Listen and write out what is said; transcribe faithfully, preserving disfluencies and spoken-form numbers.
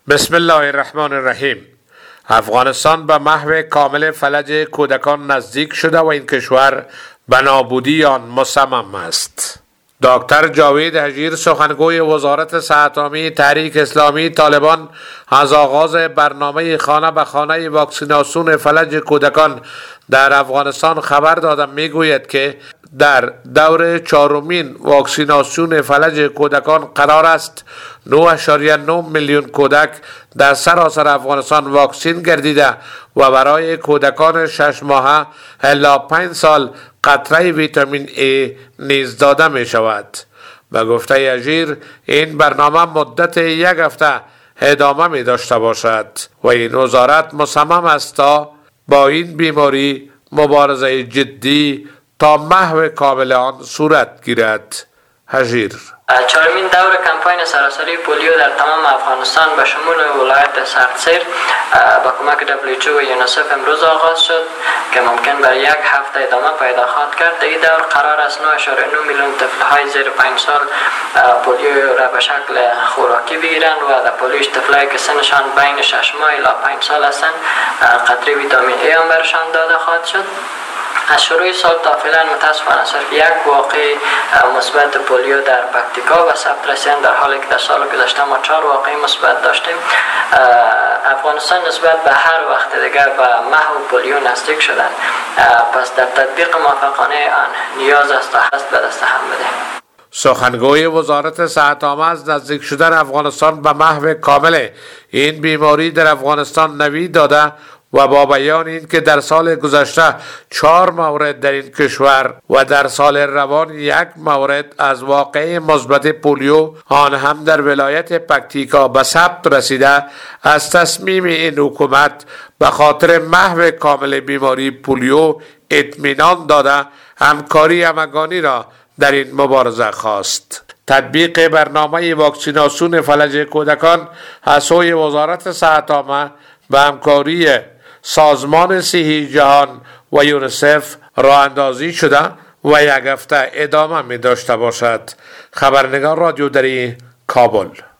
بسم الله الرحمن الرحیم. افغانستان به محو کامل فلج کودکان نزدیک شده و این کشور به نابودی آن مصمم است. دکتر جاوید هجیر، سخنگوی وزارت صحت عامه تحریک اسلامی طالبان، از آغاز برنامه خانه به خانه واکسیناسیون فلج کودکان در افغانستان خبر دادم میگوید که در دور چهارمین واکسیناسیون فلج کودکان قرار است نه اشاریه نه میلیون کودک در سراسر افغانستان واکسین گردیده و برای کودکان شش ماهه الی پنج سال قطره ویتامین ای نیز داده می شود. به گفته هجیر، این برنامه مدت یک هفته ادامه می داشته باشد و این وزارت مصمم است تا با این بیماری مبارزه جدی تا محو کامل آن صورت گیرد. هجیر: چهارمین دور کمپاین سراسری پولیو در تمام افغانستان به شمول ولایت سختسیر با کمک دبلیو اچ او و یونیسف امروز آغاز شد که ممکن برای یک هفته ادامه پیدا خواهد کرد. در این دور قرار است نه اشاریه نه میلیون طفل‌های زیر پنج سال پولیو را به شکل خوراکی بگیرند و در پولیوش طفلایی که سنشان بین شش ماه الی پنج سال هستند قطره ویتامین ای هم برشان داده خواهد شد. از شروع سال تا فعلا متاسفانه صرف یک واقع مثبت پولیو در پکتیکا و ثبت رسیدن، در حالی که در سال گذشته ما چهار واقع مثبت داشتیم. افغانستان نسبت به هر وقت دیگر به محو پولیو نزدیک شدن، پس در تطبیق موفقانه آن نیاز است تا هست به دست هم بده. سخنگوی وزارت صحت عامه از نزدیک شدن افغانستان به محو کامل این بیماری در افغانستان نوید داده و با بیان این که در سال گذشته چهار مورد در این کشور و در سال روان یک مورد از واقعه مثبت پولیو آن هم در ولایت پکتیکا به ثبت رسیده، از تصمیم این حکومت به خاطر محو کامل بیماری پولیو اطمینان داده همکاری همگانی را در این مبارزه خواست. تطبیق برنامه واکسیناسیون فلج کودکان از سوی وزارت صحت عامه و همکاری سازمان صحی جهان و یونیسف راه اندازی شده و یک هفته ادامه می داشته باشد. خبرنگار رادیو دری، کابل.